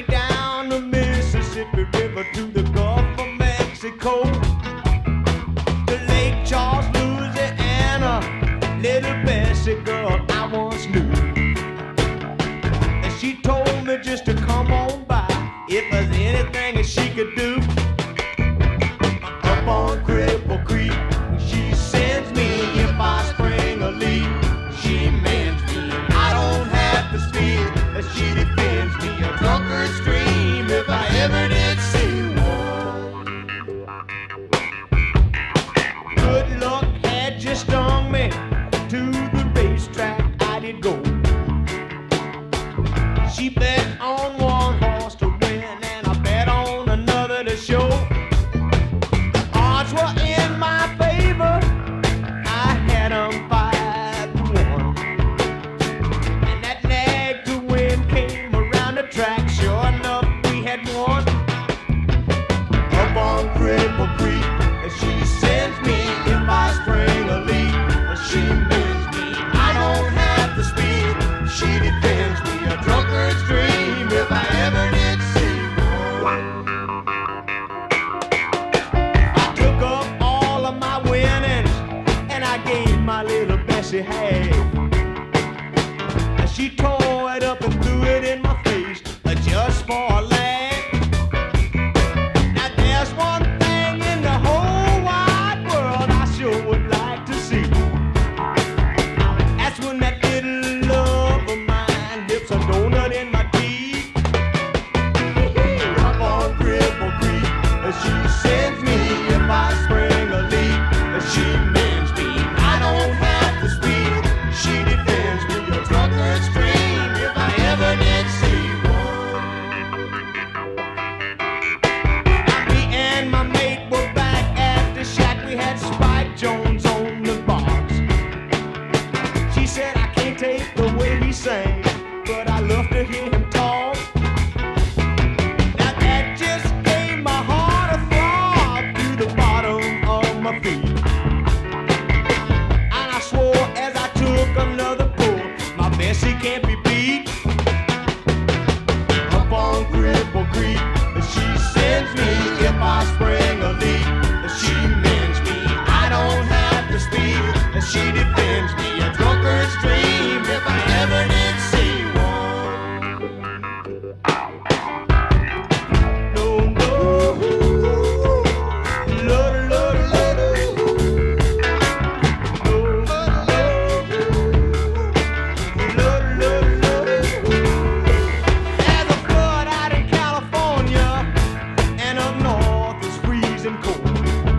down the Mississippi River to the Gulf of Mexico, to Lake Charles, Louisiana. Little Bessie girl I once knew, and she told me just to come on by if there's anything that she could do. Up on Cripple Creek, she sends me if I spring a leak. She mends me, I don't have to speak. She defends me, a drunkard stream if I ever did see one. Good luck had just stung me. To the racetrack I did go. She bet on one horse to win, and I bet on another to show. The odds were in my favor. I had 'em 5-1, and that nag to win came around the track. Sure enough, we had won. Up on Cripple Creek, and she sends me if I spring a leak. She mends me, I don't have to speak. She defends me, a drunkard's dream if I ever did see one. I took up all of my winnings and I gave my little Bessie half. And she tore it up and threw it in my face just for a laugh. Now there's one thing in the whole wide world I sure would like to see. That's when that little love of mine dips a donut in my teeth. Up on Cripple Creek, she sends me if I spring a leak. She mends me, I don't have to speak. She defends me, a drunkard's dream if I ever did see one. Me and my mate were back at the shack. We had Spike Jones on the box. She said I can't take the way he sang, but I love to hear him talk. Now that just gave my heart a throb to the bottom of my feet. And I swore as I took another pull, my Bessie can't be beat. Up on Cripple Creek, she sends me if I spring a leak. She mends me, I don't have to speak. She defends me, a drunkard's dream if I ever did see one. No, no, Lord, Lord, Lord, no, Lord, Lord, Lord. There's a flood out in California, and up north is freezing cold.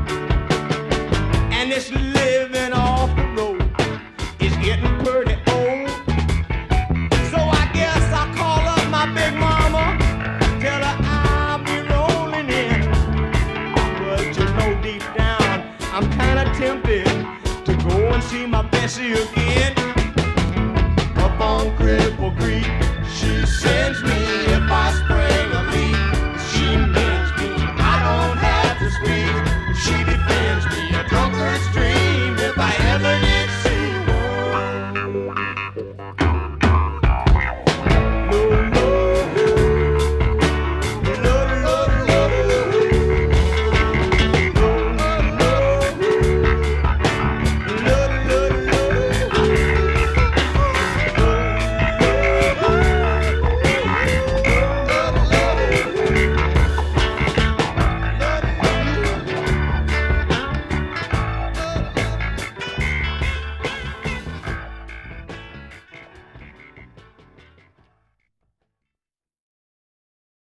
And this living off the road is getting pretty old. So I guess I'll call up my big mama, tell her I'll be rolling in. But you know deep down I'm kinda tempted to go and see my Bessie again. Up on Cripple Creek, she sends me if I spring